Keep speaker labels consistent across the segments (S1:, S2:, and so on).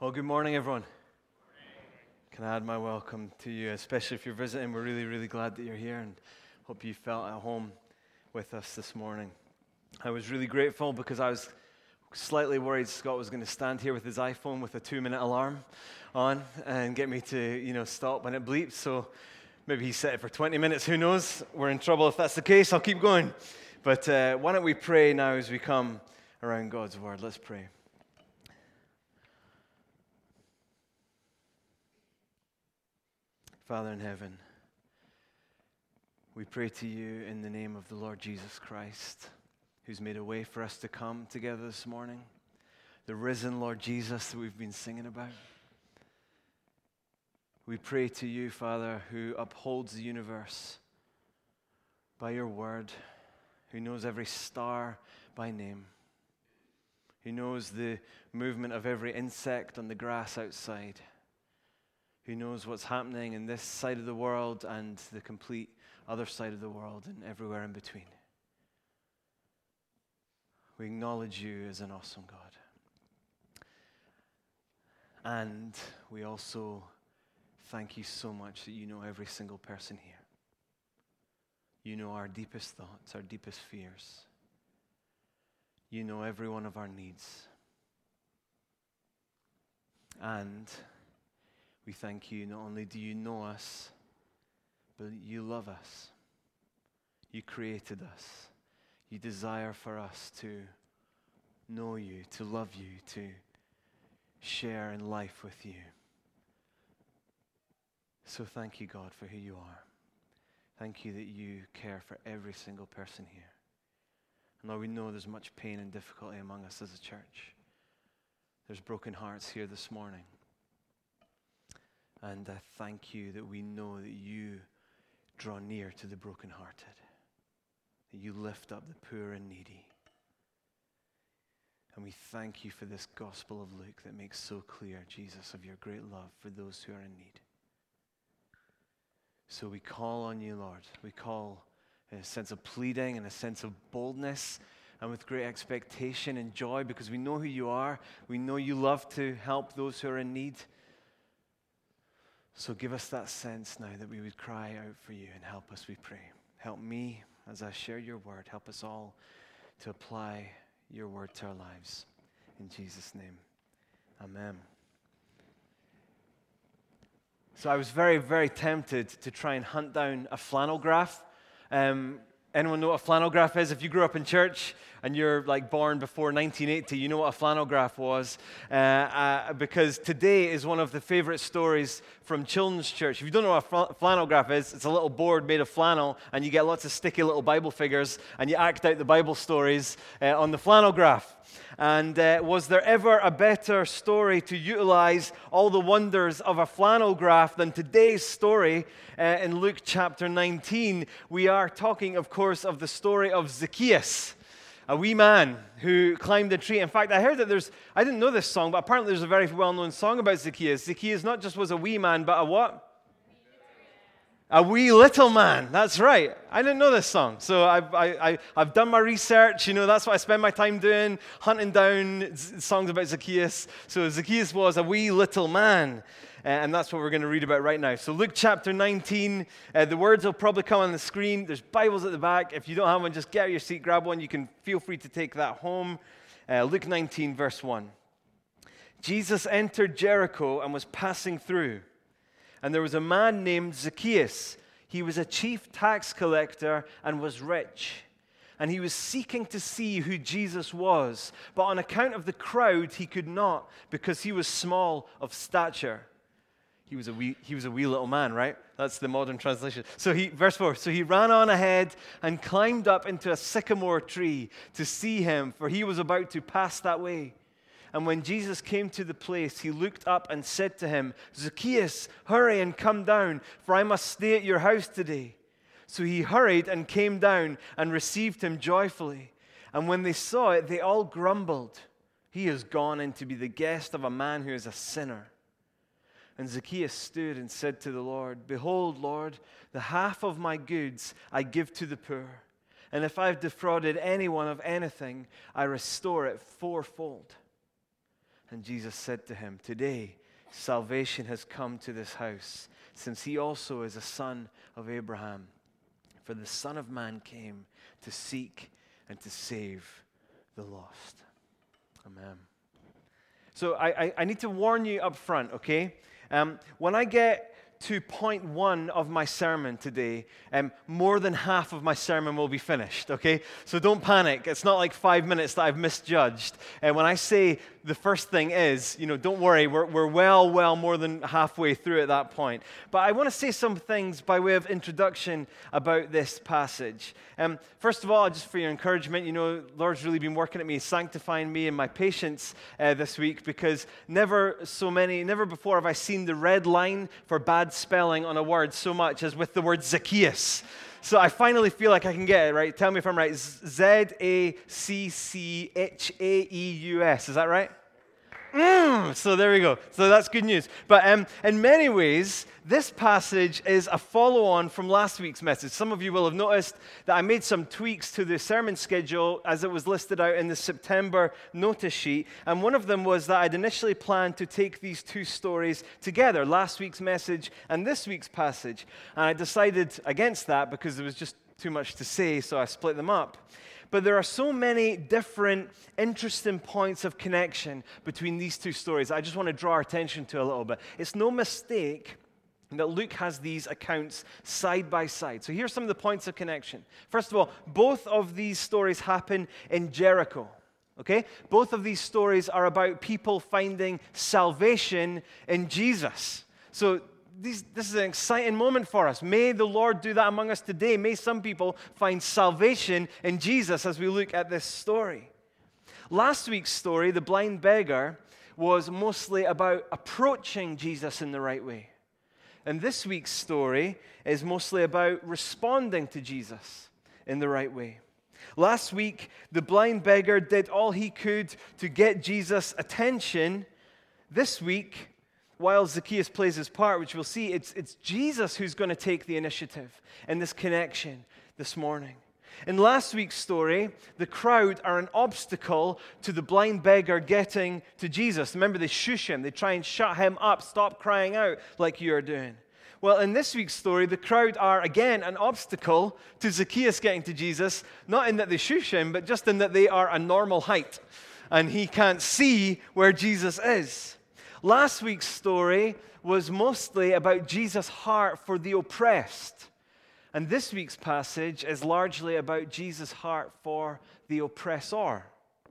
S1: Well, good morning, everyone. Can I add my welcome to you, especially if you're visiting. We're really, really glad that you're here and hope you felt at home with us this morning. I was really grateful because I was slightly worried Scott was going to stand here with his iPhone with a 2-minute alarm on and get me to, stop when it bleeps. So maybe he set it for 20 minutes. Who knows? We're in trouble if that's the case. I'll keep going. But why don't we pray now as we come around God's Word? Let's pray. Father in heaven, we pray to you in the name of the Lord Jesus Christ, who's made a way for us to come together this morning, the risen Lord Jesus that we've been singing about. We pray to you, Father, who upholds the universe by your word, who knows every star by name, who knows the movement of every insect on the grass outside, who knows what's happening in this side of the world and the complete other side of the world and everywhere in between. We acknowledge you as an awesome God. And we also thank you so much that you know every single person here. You know our deepest thoughts, our deepest fears. You know every one of our needs. And we thank you, not only do you know us, but you love us. You created us. You desire for us to know you, to love you, to share in life with you. So thank you, God, for who you are. Thank you that you care for every single person here. And Lord, we know there's much pain and difficulty among us as a church. There's broken hearts here this morning. And I thank you that we know that you draw near to the brokenhearted, that you lift up the poor and needy. And we thank you for this Gospel of Luke that makes so clear, Jesus, of your great love for those who are in need. So we call on you, Lord. We call in a sense of pleading and a sense of boldness and with great expectation and joy because we know who you are. We know you love to help those who are in need. So give us that sense now that we would cry out for you and help us, we pray. Help me as I share your word. Help us all to apply your word to our lives. In Jesus' name, amen. So I was very, very tempted to try and hunt down a flannel graph. Anyone know what a flannel graph is? If you grew up in church and you're born before 1980, you know what a flannel graph was. Because today is one of the favorite stories from children's church. If you don't know what a flannel graph is, it's a little board made of flannel and you get lots of sticky little Bible figures and you act out the Bible stories on the flannel graph. And was there ever a better story to utilize all the wonders of a flannel graph than today's story in Luke chapter 19? We are talking, of course, of the story of Zacchaeus, a wee man who climbed a tree. In fact, I heard that I didn't know this song, but apparently there's a very well-known song about Zacchaeus. Zacchaeus not just was a wee man, but a what? A wee little man, that's right. I didn't know this song. So I've done my research, that's what I spend my time doing, hunting down songs about Zacchaeus. So Zacchaeus was a wee little man, and that's what we're going to read about right now. So Luke chapter 19, the words will probably come on the screen. There's Bibles at the back. If you don't have one, just get out of your seat, grab one. You can feel free to take that home. Luke 19, verse 1. Jesus entered Jericho and was passing through. And there was a man named Zacchaeus. He was a chief tax collector and was rich. And he was seeking to see who Jesus was. But on account of the crowd, he could not because he was small of stature. He was a wee little man, right? That's the modern translation. Verse 4, so he ran on ahead and climbed up into a sycamore tree to see him, for he was about to pass that way. And when Jesus came to the place, he looked up and said to him, Zacchaeus, hurry and come down, for I must stay at your house today. So he hurried and came down and received him joyfully. And when they saw it, they all grumbled. He has gone in to be the guest of a man who is a sinner. And Zacchaeus stood and said to the Lord, Behold, Lord, the half of my goods I give to the poor. And if I've defrauded anyone of anything, I restore it fourfold. And Jesus said to him, "Today salvation has come to this house, since he also is a son of Abraham. For the Son of Man came to seek and to save the lost." Amen. So I need to warn you up front, okay? When I get to point one of my sermon today, more than half of my sermon will be finished, okay? So don't panic. It's not like 5 minutes that I've misjudged. And when I say the first thing is, don't worry, we're well more than halfway through at that point. But I want to say some things by way of introduction about this passage. First of all, just for your encouragement, Lord's really been working at me, sanctifying me and my patience this week, because never before have I seen the red line for bad spelling on a word so much as with the word Zacchaeus. So I finally feel like I can get it right. Tell me if I'm right. Zacchaeus. Is that right? So there we go. So that's good news. But in many ways, this passage is a follow-on from last week's message. Some of you will have noticed that I made some tweaks to the sermon schedule as it was listed out in the September notice sheet. And one of them was that I'd initially planned to take these two stories together, last week's message and this week's passage. And I decided against that because there was just too much to say, so I split them up. But there are so many different, interesting points of connection between these two stories I just want to draw our attention to a little bit. It's no mistake that Luke has these accounts side by side. So here's some of the points of connection. First of all, both of these stories happen in Jericho. Okay? Both of these stories are about people finding salvation in Jesus. So this is an exciting moment for us. May the Lord do that among us today. May some people find salvation in Jesus as we look at this story. Last week's story, the blind beggar, was mostly about approaching Jesus in the right way. And this week's story is mostly about responding to Jesus in the right way. Last week, the blind beggar did all he could to get Jesus' attention. This week, while Zacchaeus plays his part, which we'll see, it's Jesus who's going to take the initiative in this connection this morning. In last week's story, the crowd are an obstacle to the blind beggar getting to Jesus. Remember, they shush him. They try and shut him up. Stop crying out like you are doing. Well, in this week's story, the crowd are, again, an obstacle to Zacchaeus getting to Jesus, not in that they shush him, but just in that they are a normal height, and he can't see where Jesus is. Last week's story was mostly about Jesus' heart for the oppressed. And this week's passage is largely about Jesus' heart for the oppressor.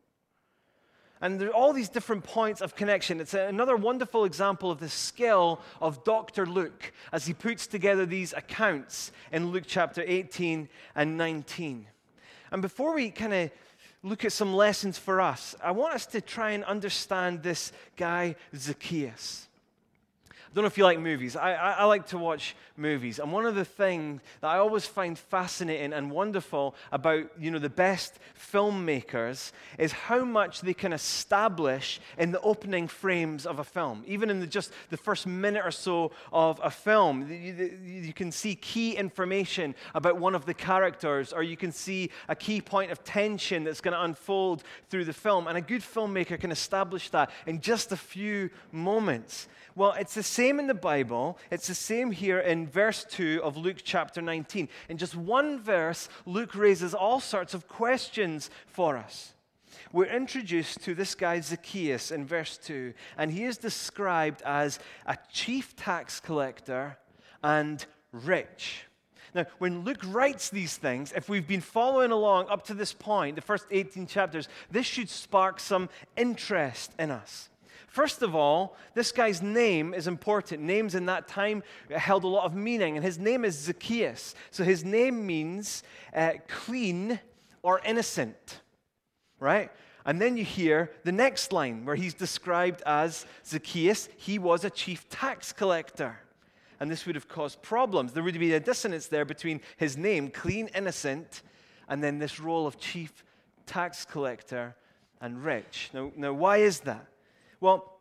S1: And there are all these different points of connection. It's another wonderful example of the skill of Dr. Luke as he puts together these accounts in Luke chapter 18 and 19. And before we kind of look at some lessons for us, I want us to try and understand this guy, Zacchaeus. I don't know if you like movies. I like to watch movies. And one of the things that I always find fascinating and wonderful about, the best filmmakers is how much they can establish in the opening frames of a film. Even in just the first minute or so of a film, you can see key information about one of the characters, or you can see a key point of tension that's going to unfold through the film. And a good filmmaker can establish that in just a few moments. Well, it's the same in the Bible. It's the same here in verse 2 of Luke chapter 19. In just one verse, Luke raises all sorts of questions for us. We're introduced to this guy Zacchaeus in verse 2, and he is described as a chief tax collector and rich. Now, when Luke writes these things, if we've been following along up to this point, the first 18 chapters, this should spark some interest in us. First of all, this guy's name is important. Names in that time held a lot of meaning, and his name is Zacchaeus. So his name means clean or innocent, right? And then you hear the next line where he's described as Zacchaeus. He was a chief tax collector, and this would have caused problems. There would be a dissonance there between his name, clean, innocent, and then this role of chief tax collector and rich. Now why is that? Well,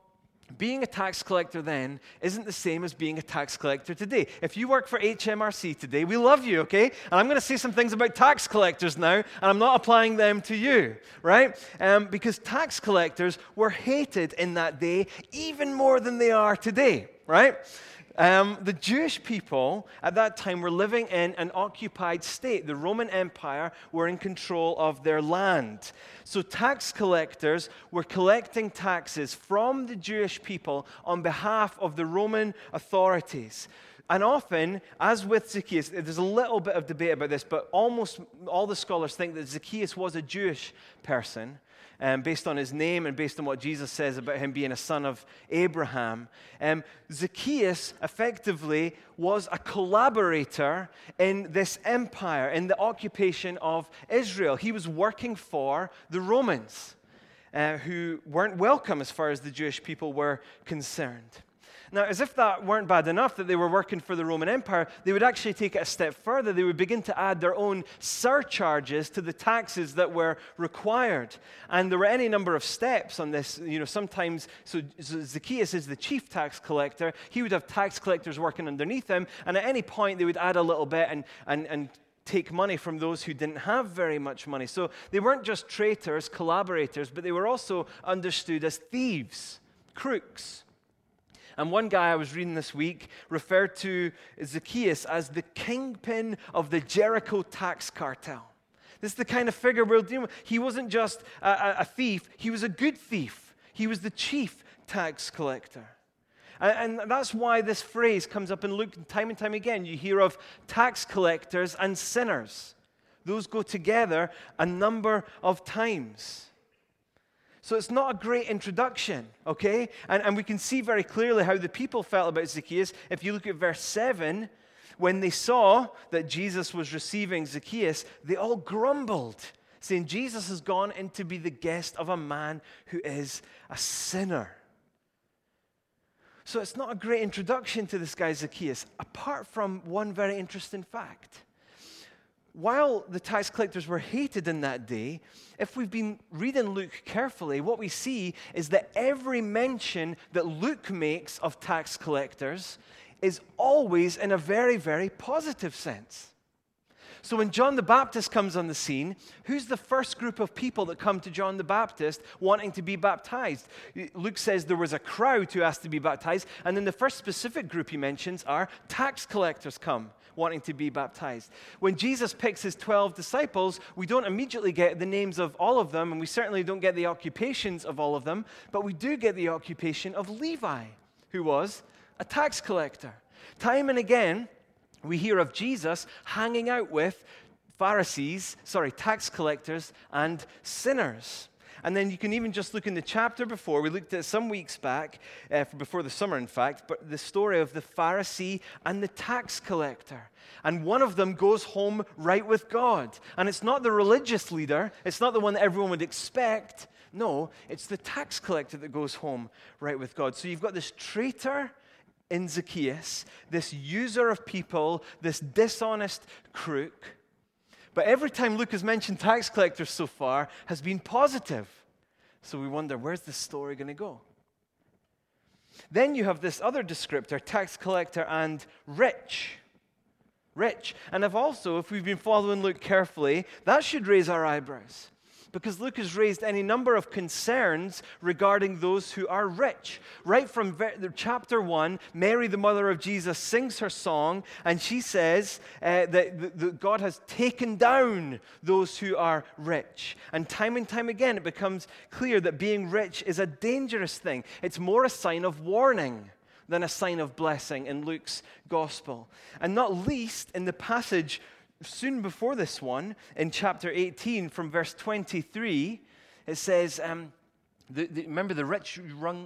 S1: being a tax collector then isn't the same as being a tax collector today. If you work for HMRC today, we love you, okay? And I'm going to say some things about tax collectors now, and I'm not applying them to you, right? Because tax collectors were hated in that day even more than they are today, right? The Jewish people at that time were living in an occupied state. The Roman Empire were in control of their land. So tax collectors were collecting taxes from the Jewish people on behalf of the Roman authorities. And often, as with Zacchaeus, there's a little bit of debate about this, but almost all the scholars think that Zacchaeus was a Jewish person. Based on his name and based on what Jesus says about him being a son of Abraham. Zacchaeus effectively was a collaborator in this empire, in the occupation of Israel. He was working for the Romans, who weren't welcome as far as the Jewish people were concerned. Now, as if that weren't bad enough that they were working for the Roman Empire, they would actually take it a step further. They would begin to add their own surcharges to the taxes that were required. And there were any number of steps on this. Sometimes, so Zacchaeus is the chief tax collector. He would have tax collectors working underneath him. And at any point, they would add a little bit and take money from those who didn't have very much money. So they weren't just traitors, collaborators, but they were also understood as thieves, crooks. And one guy I was reading this week referred to Zacchaeus as the kingpin of the Jericho tax cartel. This is the kind of figure we're dealing with. He wasn't just a thief, he was a good thief. He was the chief tax collector. And that's why this phrase comes up in Luke time and time again. You hear of tax collectors and sinners. Those go together a number of times. So it's not a great introduction, okay? And we can see very clearly how the people felt about Zacchaeus. If you look at verse 7, when they saw that Jesus was receiving Zacchaeus, they all grumbled, saying, Jesus has gone in to be the guest of a man who is a sinner. So it's not a great introduction to this guy Zacchaeus, apart from one very interesting fact. While the tax collectors were hated in that day, if we've been reading Luke carefully, what we see is that every mention that Luke makes of tax collectors is always in a very, very positive sense. So when John the Baptist comes on the scene, who's the first group of people that come to John the Baptist wanting to be baptized? Luke says there was a crowd who asked to be baptized, and then the first specific group he mentions are tax collectors come wanting to be baptized. When Jesus picks his 12 disciples, we don't immediately get the names of all of them, and we certainly don't get the occupations of all of them, but we do get the occupation of Levi, who was a tax collector. Time and again, we hear of Jesus hanging out with tax collectors and sinners. And then you can even just look in the chapter before. We looked at some weeks back, before the summer, in fact, but the story of the Pharisee and the tax collector. And one of them goes home right with God. And it's not the religious leader. It's not the one that everyone would expect. No, it's the tax collector that goes home right with God. So you've got this traitor in Zacchaeus, this user of people, this dishonest crook. But every time Luke has mentioned tax collectors so far has been positive. So we wonder, where's this story going to go? Then you have this other descriptor, tax collector and rich. Rich. And if we've been following Luke carefully, that should raise our eyebrows. Because Luke has raised any number of concerns regarding those who are rich. Right from chapter 1, Mary, the mother of Jesus, sings her song, and she says that God has taken down those who are rich. And time again, it becomes clear that being rich is a dangerous thing. It's more a sign of warning than a sign of blessing in Luke's gospel. And not least in the passage soon before this one, in chapter 18, from verse 23, it says, remember the rich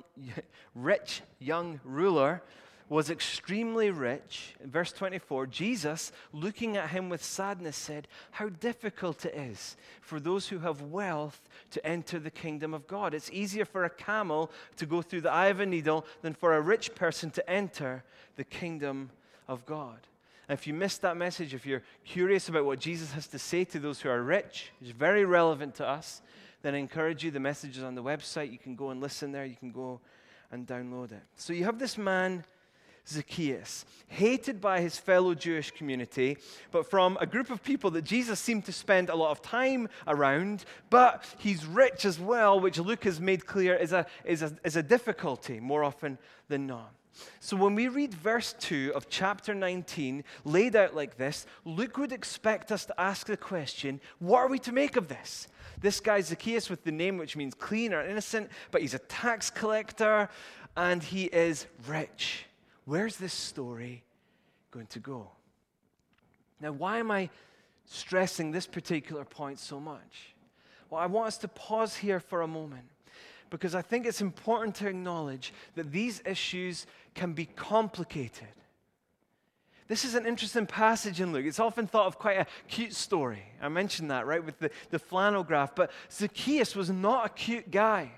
S1: young ruler was extremely rich. In verse 24, Jesus, looking at him with sadness, said, how difficult it is for those who have wealth to enter the kingdom of God. It's easier for a camel to go through the eye of a needle than for a rich person to enter the kingdom of God. And if you missed that message, if you're curious about what Jesus has to say to those who are rich, it's very relevant to us, then I encourage you. The message is on the website. You can go and listen there. You can go and download it. So you have this man, Zacchaeus, hated by his fellow Jewish community, but from a group of people that Jesus seemed to spend a lot of time around, but he's rich as well, which Luke has made clear is a difficulty more often than not. So when we read verse 2 of chapter 19 laid out like this, Luke would expect us to ask the question, what are we to make of this? This guy Zacchaeus with the name which means clean or innocent, but he's a tax collector and he is rich. Where's this story going to go? Now, why am I stressing this particular point so much? Well, I want us to pause here for a moment because I think it's important to acknowledge that these issues can be complicated. This is an interesting passage in Luke. It's often thought of quite a cute story. I mentioned that, right, with the flannel graph. But Zacchaeus was not a cute guy.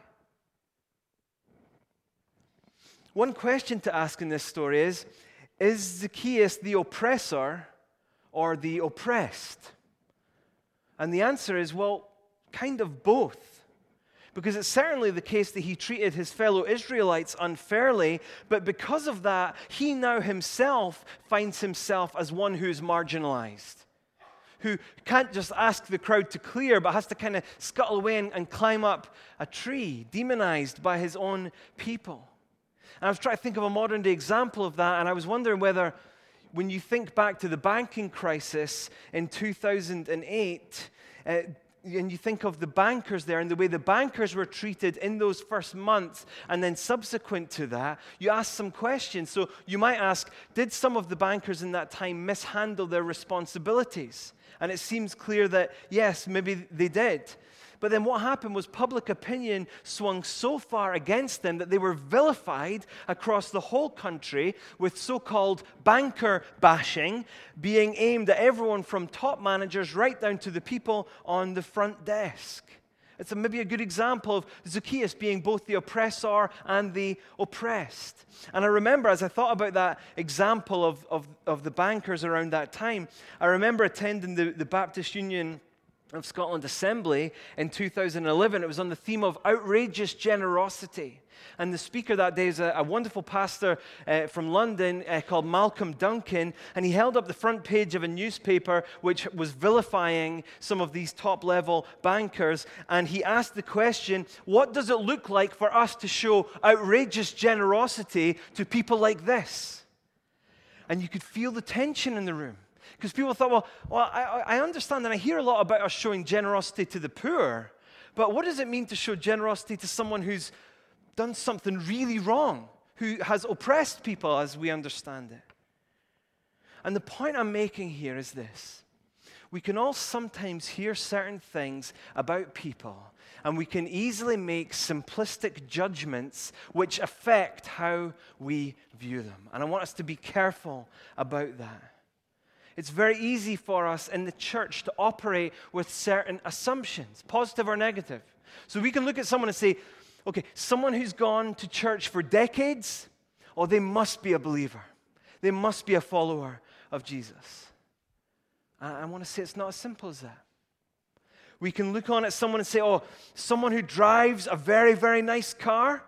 S1: One question to ask in this story is Zacchaeus the oppressor or the oppressed? And the answer is, well, kind of both. Because it's certainly the case that he treated his fellow Israelites unfairly, but because of that, he now himself finds himself as one who's marginalized, who can't just ask the crowd to clear, but has to kind of scuttle away and climb up a tree, demonized by his own people. And I was trying to think of a modern-day example of that, and I was wondering whether, when you think back to the banking crisis in 2008, and you think of the bankers there and the way the bankers were treated in those first months and then subsequent to that, you ask some questions. So you might ask, did some of the bankers in that time mishandle their responsibilities? And it seems clear that, yes, maybe they did. But then what happened was public opinion swung so far against them that they were vilified across the whole country with so-called banker bashing being aimed at everyone from top managers right down to the people on the front desk. It's maybe a good example of Zacchaeus being both the oppressor and the oppressed. And I remember, as I thought about that example of the bankers around that time, I remember attending the Baptist Union of Scotland Assembly in 2011. It was on the theme of outrageous generosity. And the speaker that day is a wonderful pastor from London called Malcolm Duncan, and he held up the front page of a newspaper which was vilifying some of these top-level bankers, and he asked the question, what does it look like for us to show outrageous generosity to people like this? And you could feel the tension in the room. Because people thought, well, I understand and I hear a lot about us showing generosity to the poor, but what does it mean to show generosity to someone who's done something really wrong, who has oppressed people as we understand it? And the point I'm making here is this. We can all sometimes hear certain things about people, and we can easily make simplistic judgments which affect how we view them. And I want us to be careful about that. It's very easy for us in the church to operate with certain assumptions, positive or negative. So we can look at someone and say, okay, someone who's gone to church for decades, oh, they must be a believer. They must be a follower of Jesus. I want to say it's not as simple as that. We can look on at someone and say, oh, someone who drives a very, very nice car,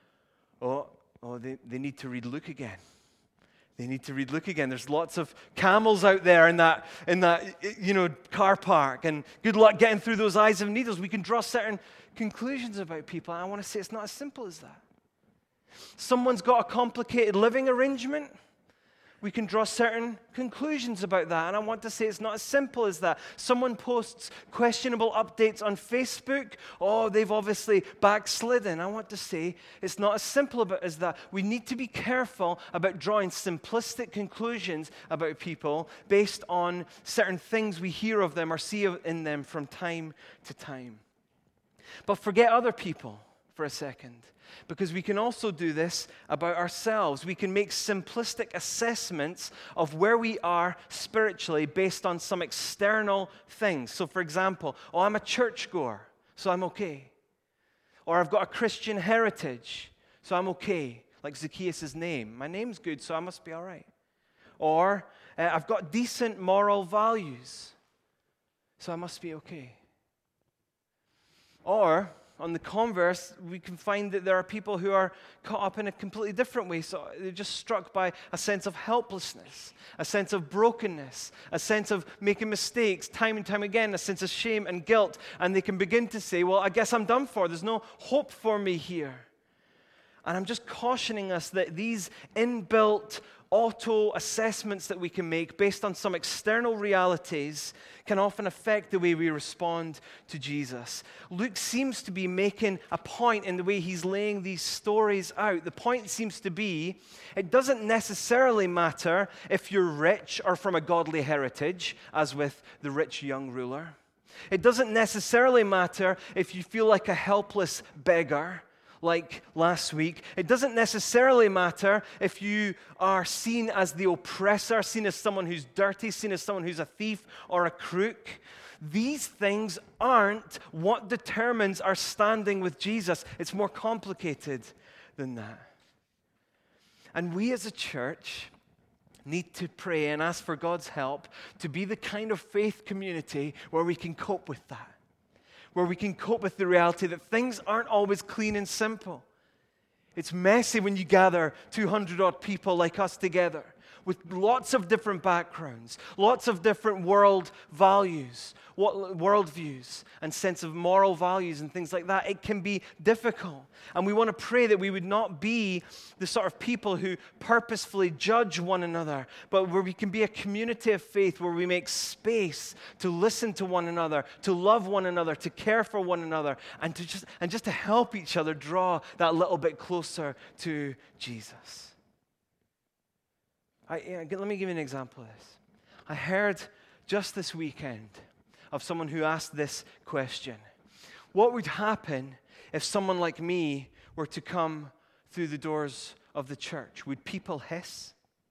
S1: they need to read Luke again. They need to read Luke again. There's lots of camels out there in that car park, and good luck getting through those eyes of needles. We can draw certain conclusions about people. And I want to say it's not as simple as that. Someone's got a complicated living arrangement. We can draw certain conclusions about that. And I want to say it's not as simple as that. Someone posts questionable updates on Facebook. Oh, they've obviously backslidden. I want to say it's not as simple as that. We need to be careful about drawing simplistic conclusions about people based on certain things we hear of them or see in them from time to time. But forget other people for a second, because we can also do this about ourselves. We can make simplistic assessments of where we are spiritually based on some external things. So, for example, I'm a churchgoer, so I'm okay. Or I've got a Christian heritage, so I'm okay. Like Zacchaeus' name. My name's good, so I must be all right. Or I've got decent moral values, so I must be okay. Or on the converse, we can find that there are people who are caught up in a completely different way. So they're just struck by a sense of helplessness, a sense of brokenness, a sense of making mistakes time and time again, a sense of shame and guilt. And they can begin to say, well, I guess I'm done for. There's no hope for me here. And I'm just cautioning us that these inbuilt auto-assessments that we can make based on some external realities can often affect the way we respond to Jesus. Luke seems to be making a point in the way he's laying these stories out. The point seems to be, it doesn't necessarily matter if you're rich or from a godly heritage, as with the rich young ruler. It doesn't necessarily matter if you feel like a helpless beggar, like last week. It doesn't necessarily matter if you are seen as the oppressor, seen as someone who's dirty, seen as someone who's a thief or a crook. These things aren't what determines our standing with Jesus. It's more complicated than that. And we as a church need to pray and ask for God's help to be the kind of faith community where we can cope with that, where we can cope with the reality that things aren't always clean and simple. It's messy when you gather 200-odd people like us together with lots of different backgrounds, lots of different world values, worldviews, and sense of moral values and things like that. It can be difficult. And we want to pray that we would not be the sort of people who purposefully judge one another, but where we can be a community of faith where we make space to listen to one another, to love one another, to care for one another, and just to help each other draw that little bit closer to Jesus. Let me give you an example of this. I heard just this weekend of someone who asked this question. What would happen if someone like me were to come through the doors of the church? Would people hiss?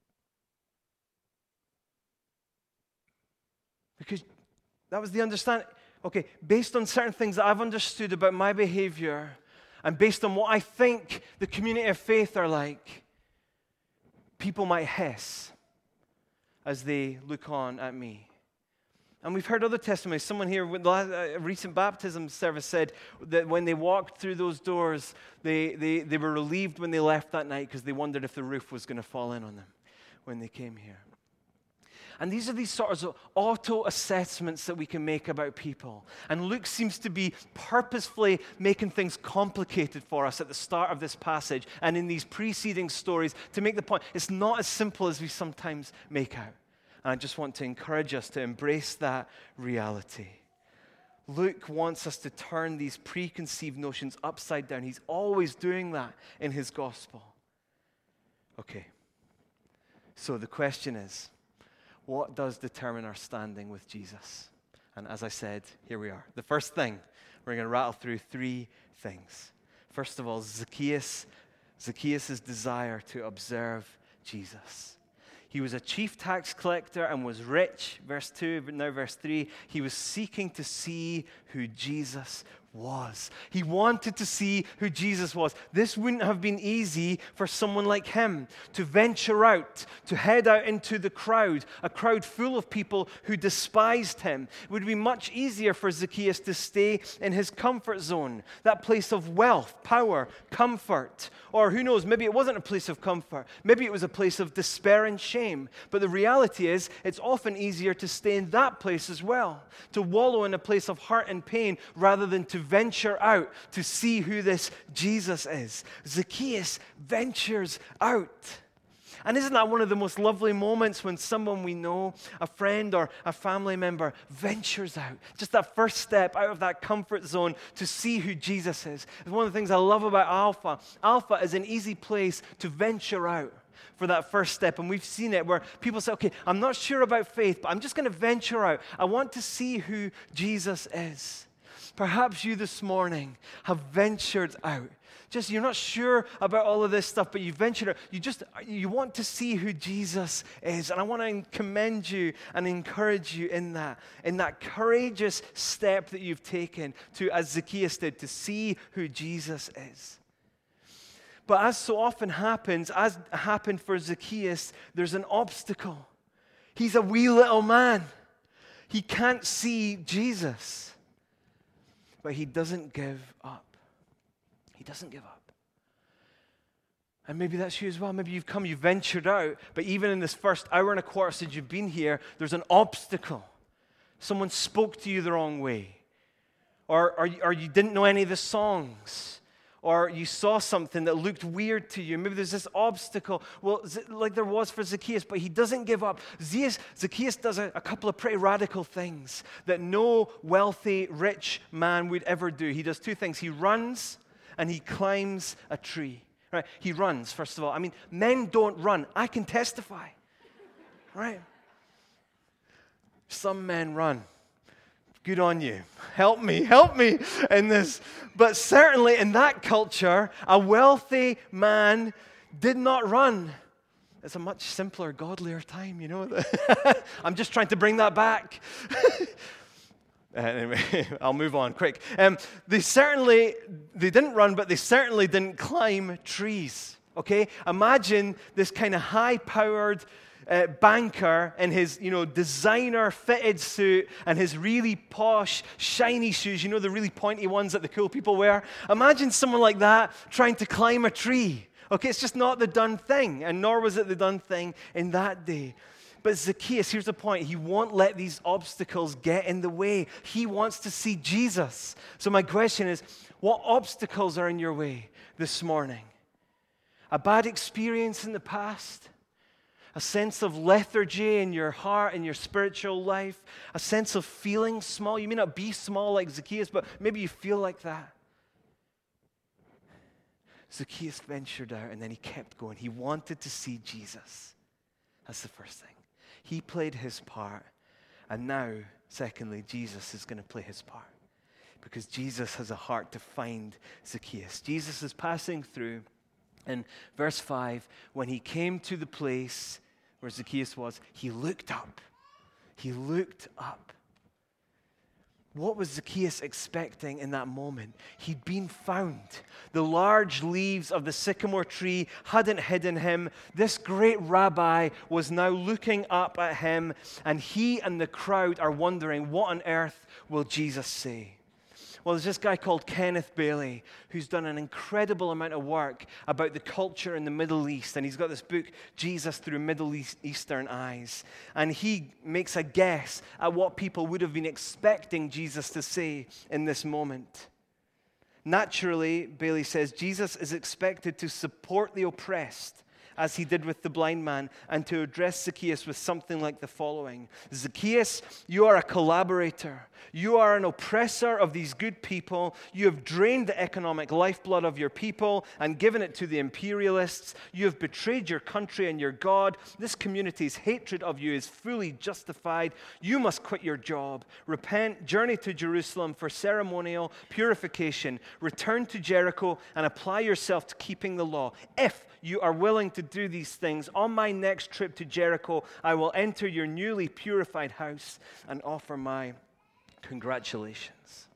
S1: Because that was the understanding. Okay, based on certain things that I've understood about my behavior and based on what I think the community of faith are like, people might hiss as they look on at me. And we've heard other testimonies. Someone here with a recent baptism service said that when they walked through those doors, they were relieved when they left that night because they wondered if the roof was going to fall in on them when they came here. And these are these sorts of auto-assessments that we can make about people. And Luke seems to be purposefully making things complicated for us at the start of this passage and in these preceding stories to make the point it's not as simple as we sometimes make out. And I just want to encourage us to embrace that reality. Luke wants us to turn these preconceived notions upside down. He's always doing that in his gospel. Okay, so the question is, what does determine our standing with Jesus? And as I said, here we are. The first thing, we're going to rattle through three things. First of all, Zacchaeus' desire to observe Jesus. He was a chief tax collector and was rich. Verse 2, but now verse 3, he was seeking to see who Jesus was. He wanted to see who Jesus was. This wouldn't have been easy for someone like him to venture out, to head out into the crowd, a crowd full of people who despised him. It would be much easier for Zacchaeus to stay in his comfort zone, that place of wealth, power, comfort. Or who knows, maybe it wasn't a place of comfort. Maybe it was a place of despair and shame. But the reality is, it's often easier to stay in that place as well, to wallow in a place of hurt and pain rather than to venture out to see who this Jesus is. Zacchaeus ventures out. And isn't that one of the most lovely moments when someone we know, a friend or a family member, ventures out? Just that first step out of that comfort zone to see who Jesus is. It's one of the things I love about Alpha. Alpha is an easy place to venture out for that first step. And we've seen it where people say, okay, I'm not sure about faith, but I'm just going to venture out. I want to see who Jesus is. Perhaps you this morning have ventured out. Just you're not sure about all of this stuff, but you ventured out. You want to see who Jesus is. And I want to commend you and encourage you in that courageous step that you've taken to, as Zacchaeus did, to see who Jesus is. But as so often happens, as happened for Zacchaeus, there's an obstacle. He's a wee little man. He can't see Jesus. But he doesn't give up. doesn't give up. And maybe that's you as well. Maybe you've ventured out, but even in this first hour and a quarter since you've been here, there's an obstacle. Someone spoke to you the wrong way. Or you didn't know any of the songs. Or you saw something that looked weird to you. Maybe there's this obstacle, well, like there was for Zacchaeus, but he doesn't give up. Zacchaeus does a couple of pretty radical things that no wealthy, rich man would ever do. He does two things. He runs and he climbs a tree. Right? He runs, first of all. I mean, men don't run. I can testify. Right? Some men run. Good on you. Help me in this. But certainly in that culture, a wealthy man did not run. It's a much simpler, godlier time, you know. I'm just trying to bring that back. Anyway, I'll move on quick. They didn't run, but they certainly didn't climb trees. Okay? Imagine this kind of high-powered banker in his, designer-fitted suit and his really posh, shiny shoes, the really pointy ones that the cool people wear. Imagine someone like that trying to climb a tree. Okay, it's just not the done thing, and nor was it the done thing in that day. But Zacchaeus, here's the point. He won't let these obstacles get in the way. He wants to see Jesus. So my question is, what obstacles are in your way this morning? A bad experience in the past? A sense of lethargy in your heart, in your spiritual life, a sense of feeling small. You may not be small like Zacchaeus, but maybe you feel like that. Zacchaeus ventured out and then he kept going. He wanted to see Jesus. That's the first thing. He played his part. And now, secondly, Jesus is going to play his part. Because Jesus has a heart to find Zacchaeus. Jesus is passing through. In verse 5, when he came to the place where Zacchaeus was, he looked up. He looked up. What was Zacchaeus expecting in that moment? He'd been found. The large leaves of the sycamore tree hadn't hidden him. This great rabbi was now looking up at him, and he and the crowd are wondering, what on earth will Jesus say? Well, there's this guy called Kenneth Bailey who's done an incredible amount of work about the culture in the Middle East. And he's got this book, Jesus Through Middle Eastern Eyes. And he makes a guess at what people would have been expecting Jesus to say in this moment. Naturally, Bailey says, Jesus is expected to support the oppressed, as he did with the blind man, and to address Zacchaeus with something like the following. Zacchaeus, you are a collaborator. You are an oppressor of these good people. You have drained the economic lifeblood of your people and given it to the imperialists. You have betrayed your country and your God. This community's hatred of you is fully justified. You must quit your job. Repent, journey to Jerusalem for ceremonial purification. Return to Jericho and apply yourself to keeping the law. If you are willing to do these things, on my next trip to Jericho, I will enter your newly purified house and offer my congratulations.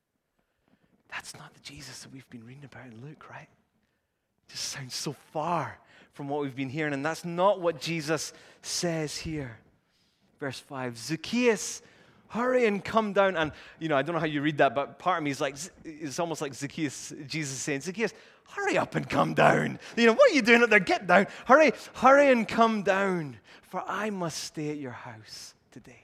S1: That's not the Jesus that we've been reading about in Luke, right? It just sounds so far from what we've been hearing, and that's not what Jesus says here. Verse 5, Zacchaeus, hurry and come down. And, I don't know how you read that, but part of me is like, it's almost like Zacchaeus, Jesus saying, Zacchaeus, hurry up and come down. What are you doing up there? Get down. Hurry and come down, for I must stay at your house today.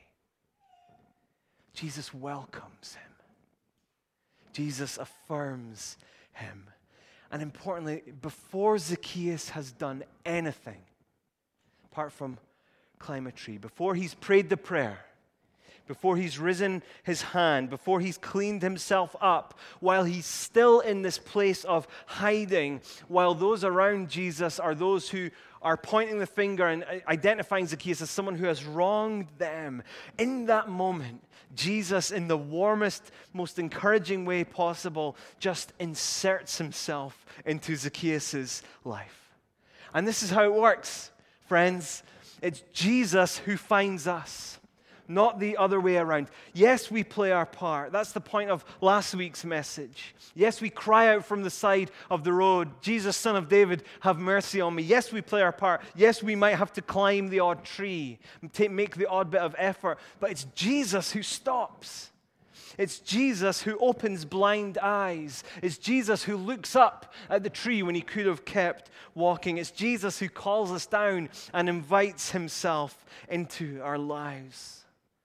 S1: Jesus welcomes him. Jesus affirms him. And importantly, before Zacchaeus has done anything, apart from climb a tree, before he's prayed the prayer, before he's risen his hand, before he's cleaned himself up, while he's still in this place of hiding, while those around Jesus are those who are pointing the finger and identifying Zacchaeus as someone who has wronged them, in that moment, Jesus, in the warmest, most encouraging way possible, just inserts himself into Zacchaeus' life. And this is how it works, friends. It's Jesus who finds us, not the other way around. Yes, we play our part. That's the point of last week's message. Yes, we cry out from the side of the road, Jesus, Son of David, have mercy on me. Yes, we play our part. Yes, we might have to climb the odd tree, make the odd bit of effort, but it's Jesus who stops. It's Jesus who opens blind eyes. It's Jesus who looks up at the tree when he could have kept walking. It's Jesus who calls us down and invites himself into our lives.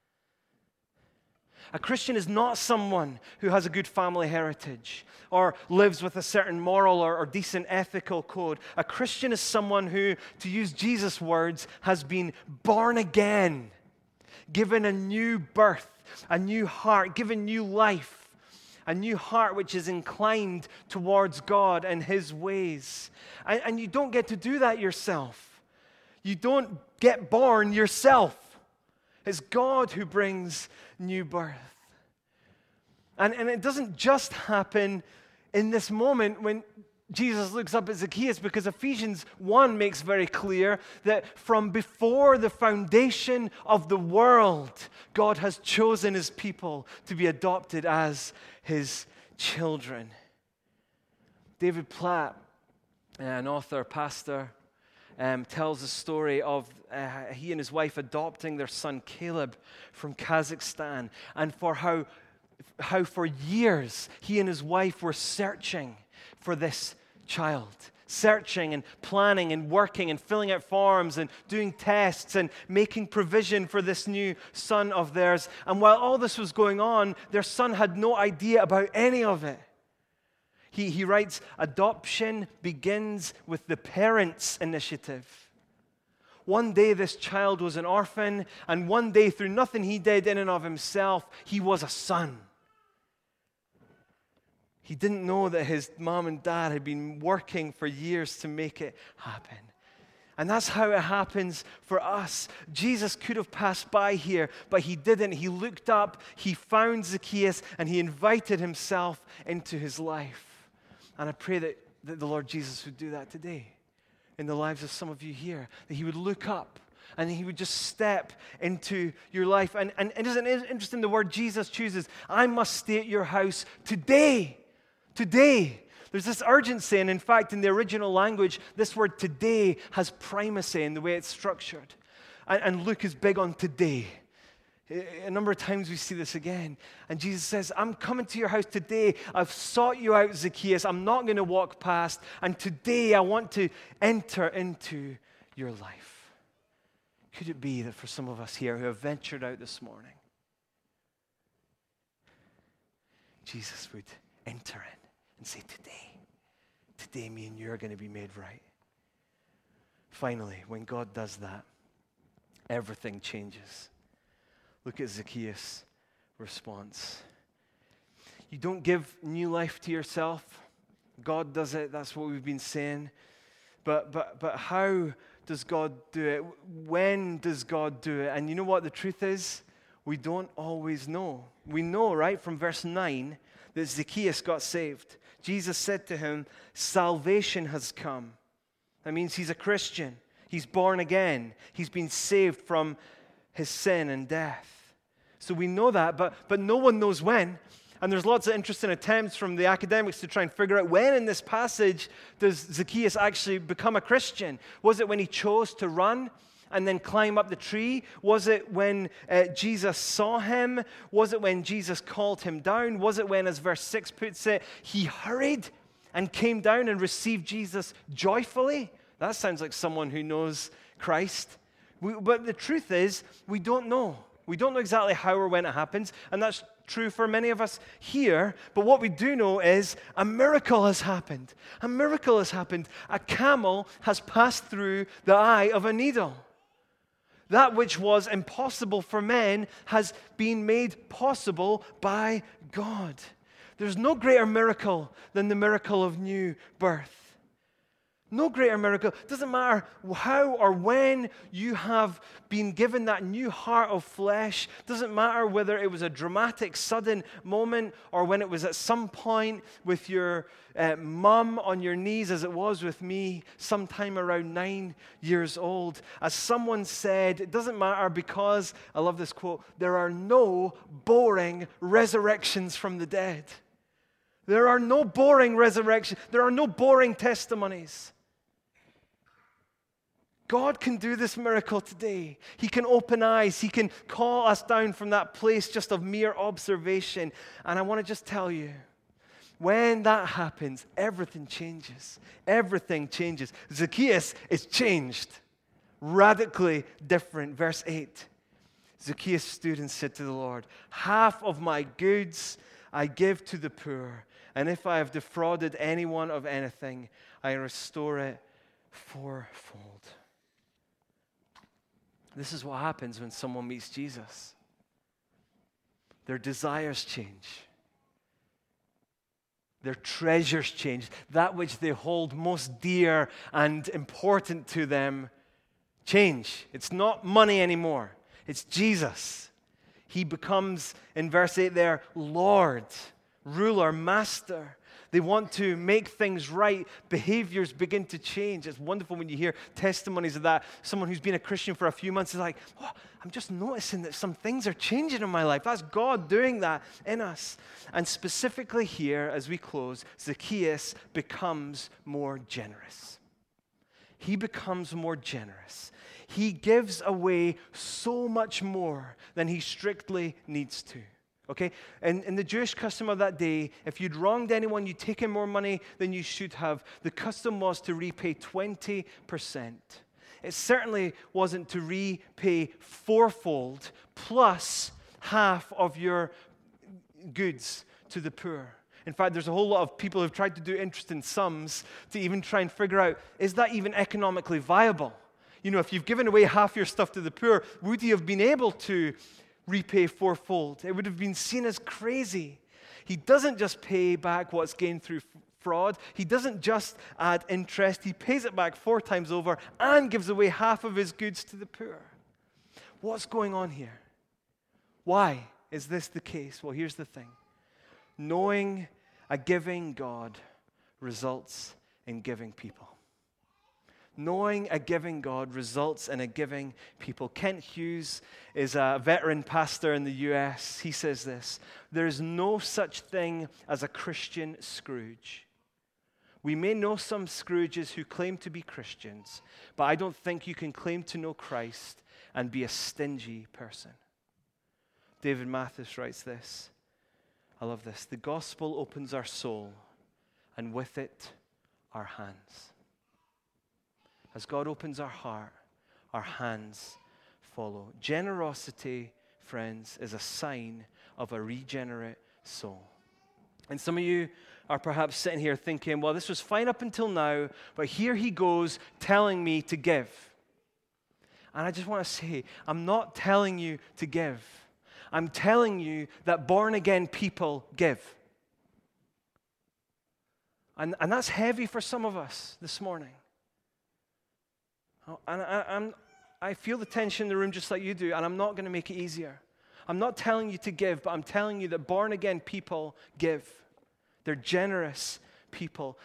S1: A Christian is not someone who has a good family heritage or lives with a certain moral or decent ethical code. A Christian is someone who, to use Jesus' words, has been born again, given a new birth, a new heart, given new life, a new heart which is inclined towards God and his ways. And you don't get to do that yourself. You don't get born yourself. It's God who brings new birth. And it doesn't just happen in this moment when Jesus looks up at Zacchaeus, because Ephesians 1 makes very clear that from before the foundation of the world, God has chosen his people to be adopted as his children. David Platt, an author, pastor, tells the story of he and his wife adopting their son Caleb from Kazakhstan, and for how for years he and his wife were searching for this child, searching and planning and working and filling out forms and doing tests and making provision for this new son of theirs. And while all this was going on, their son had no idea about any of it. He writes, adoption begins with the parents' initiative. One day this child was an orphan, and one day through nothing he did in and of himself, he was a son. He didn't know that his mom and dad had been working for years to make it happen. And that's how it happens for us. Jesus could have passed by here, but he didn't. He looked up, he found Zacchaeus, and he invited himself into his life. And I pray that the Lord Jesus would do that today in the lives of some of you here, that he would look up and he would just step into your life. And isn't it interesting the word Jesus chooses? I must stay at your house today. Today. There's this urgency, and in fact, in the original language, this word today has primacy in the way it's structured. And Luke is big on today. A number of times we see this again. And Jesus says, I'm coming to your house today. I've sought you out, Zacchaeus. I'm not going to walk past. And today I want to enter into your life. Could it be that for some of us here who have ventured out this morning, Jesus would enter in and say, today me and you are going to be made right. Finally, when God does that, everything changes. Look at Zacchaeus' response. You don't give new life to yourself. God does it. That's what we've been saying. But how does God do it? When does God do it? And you know what the truth is? We don't always know. We know, right, from verse 9, that Zacchaeus got saved. Jesus said to him, salvation has come. That means he's a Christian. He's born again. He's been saved from his sin and death. So we know that, but no one knows when. And there's lots of interesting attempts from the academics to try and figure out when in this passage does Zacchaeus actually become a Christian. Was it when he chose to run and then climb up the tree? Was it when Jesus saw him? Was it when Jesus called him down? Was it when, as verse 6 puts it, he hurried and came down and received Jesus joyfully? That sounds like someone who knows Christ. But the truth is, we don't know. We don't know exactly how or when it happens, and that's true for many of us here. But what we do know is a miracle has happened. A miracle has happened. A camel has passed through the eye of a needle. That which was impossible for men has been made possible by God. There's no greater miracle than the miracle of new birth. No greater miracle. It doesn't matter how or when you have been given that new heart of flesh. It doesn't matter whether it was a dramatic, sudden moment or when it was at some point with your mum on your knees, as it was with me sometime around 9 years old. As someone said, it doesn't matter because, I love this quote, there are no boring resurrections from the dead. There are no boring resurrections. There are no boring testimonies. God can do this miracle today. He can open eyes. He can call us down from that place just of mere observation. And I want to just tell you, when that happens, everything changes. Everything changes. Zacchaeus is changed. Radically different. Verse 8. Zacchaeus stood and said to the Lord, "Half of my goods I give to the poor, and if I have defrauded anyone of anything, I restore it fourfold." This is what happens when someone meets Jesus. Their desires change. Their treasures change. That which they hold most dear and important to them change. It's not money anymore. It's Jesus. He becomes, in verse 8 there, Lord, ruler, master. They want to make things right. Behaviors begin to change. It's wonderful when you hear testimonies of that. Someone who's been a Christian for a few months is like, "Oh, I'm just noticing that some things are changing in my life." That's God doing that in us. And specifically here, as we close, Zacchaeus becomes more generous. He becomes more generous. He gives away so much more than he strictly needs to. Okay? And in the Jewish custom of that day, if you'd wronged anyone, you'd taken more money than you should have. The custom was to repay 20%. It certainly wasn't to repay fourfold plus half of your goods to the poor. In fact, there's a whole lot of people who've tried to do interesting sums to even try and figure out, is that even economically viable? You know, if you've given away half your stuff to the poor, would you have been able to repay fourfold? It would have been seen as crazy. He doesn't just pay back what's gained through fraud. He doesn't just add interest. He pays it back 4 times over and gives away half of his goods to the poor. What's going on here? Why is this the case? Well, here's the thing. Knowing a giving God results in giving people. Knowing a giving God results in a giving people. Kent Hughes is a veteran pastor in the U.S. He says this: "There is no such thing as a Christian Scrooge. We may know some Scrooges who claim to be Christians, but I don't think you can claim to know Christ and be a stingy person." David Mathis writes this. I love this. "The gospel opens our soul, and with it, our hands." As God opens our heart, our hands follow. Generosity, friends, is a sign of a regenerate soul. And some of you are perhaps sitting here thinking, well, this was fine up until now, but here he goes telling me to give. And I just want to say, I'm not telling you to give. I'm telling you that born-again people give. And that's heavy for some of us this morning. And I feel the tension in the room just like you do, and I'm not going to make it easier. I'm not telling you to give, but I'm telling you that born-again people give. They're generous people.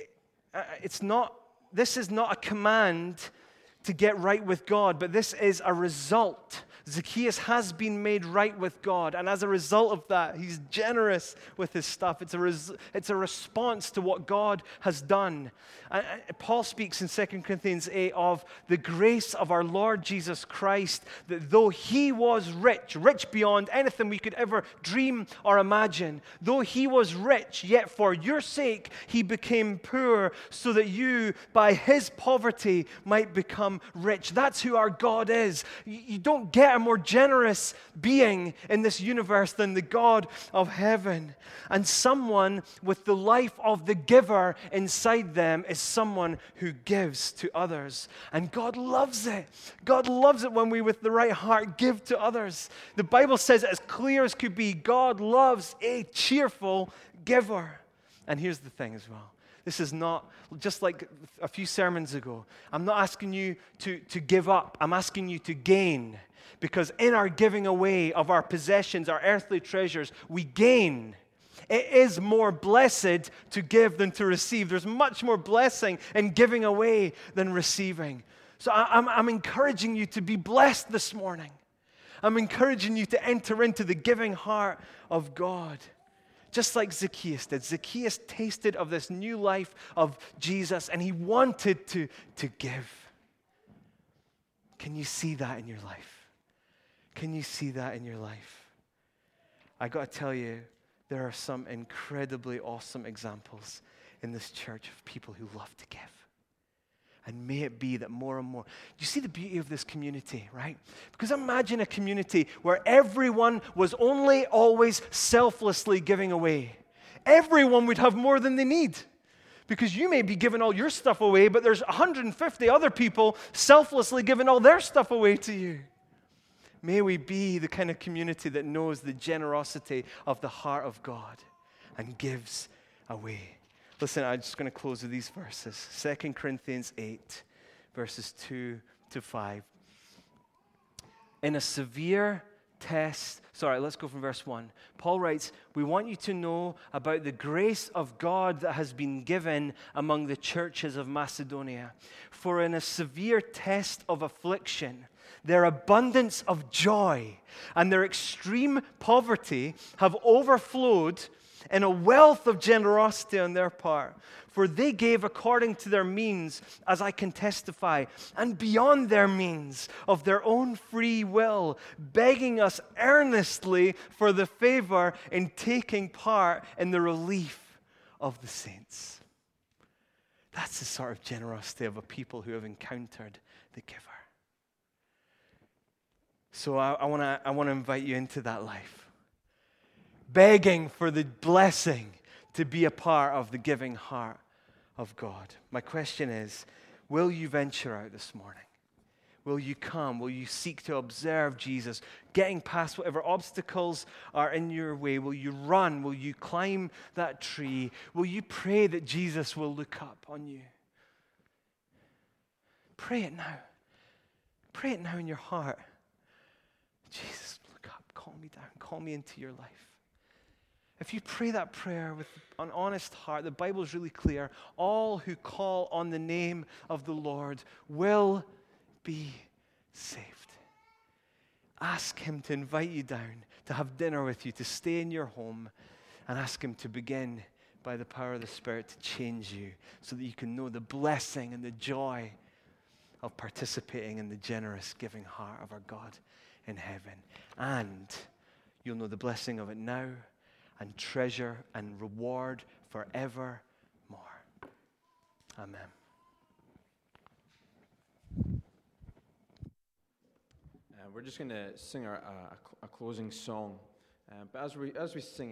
S1: This is not a command to get right with God, but this is a result. Zacchaeus has been made right with God, and as a result of that, he's generous with his stuff. It's a response to what God has done. And Paul speaks in 2 Corinthians 8 of the grace of our Lord Jesus Christ, that though he was rich beyond anything we could ever dream or imagine, though he was rich, yet for your sake he became poor, so that you, by his poverty, might become rich. That's who our God is. You don't get a more generous being in this universe than the God of heaven. And someone with the life of the giver inside them is someone who gives to others. And God loves it. God loves it when we, with the right heart, give to others. The Bible says it as clear as could be. God loves a cheerful giver. And here's the thing as well. This is not, just like a few sermons ago, I'm not asking you to give up. I'm asking you to gain. Because in our giving away of our possessions, our earthly treasures, we gain. It is more blessed to give than to receive. There's much more blessing in giving away than receiving. So I'm encouraging you to be blessed this morning. I'm encouraging you to enter into the giving heart of God. Just like Zacchaeus did. Zacchaeus tasted of this new life of Jesus, and he wanted to give. Can you see that in your life? Can you see that in your life? I got to tell you, there are some incredibly awesome examples in this church of people who love to give. And may it be that more and more. You see the beauty of this community, right? Because imagine a community where everyone was only always selflessly giving away. Everyone would have more than they need. Because you may be giving all your stuff away, but there's 150 other people selflessly giving all their stuff away to you. May we be the kind of community that knows the generosity of the heart of God and gives away. Listen, I'm just going to close with these verses. 2 Corinthians 8, verses 2 to 5. In a severe test, let's go from verse 1. Paul writes, we want you to know about the grace of God that has been given among the churches of Macedonia. For in a severe test of affliction, their abundance of joy and their extreme poverty have overflowed in a wealth of generosity on their part. For they gave according to their means, as I can testify, and beyond their means, of their own free will, begging us earnestly for the favor in taking part in the relief of the saints. That's the sort of generosity of a people who have encountered the giver. So I want to invite you into that life. Begging for the blessing to be a part of the giving heart of God. My question is, will you venture out this morning? Will you come? Will you seek to observe Jesus, getting past whatever obstacles are in your way? Will you run? Will you climb that tree? Will you pray that Jesus will look up on you? Pray it now. Pray it now in your heart. Jesus, look up, call me down, call me into your life. If you pray that prayer with an honest heart, the Bible is really clear. All who call on the name of the Lord will be saved. Ask Him to invite you down, to have dinner with you, to stay in your home, and ask Him to begin by the power of the Spirit to change you so that you can know the blessing and the joy of participating in the generous giving heart of our God in heaven. And you'll know the blessing of it now and treasure and reward forevermore. Amen.
S2: We're just going to sing a closing song. But as we sing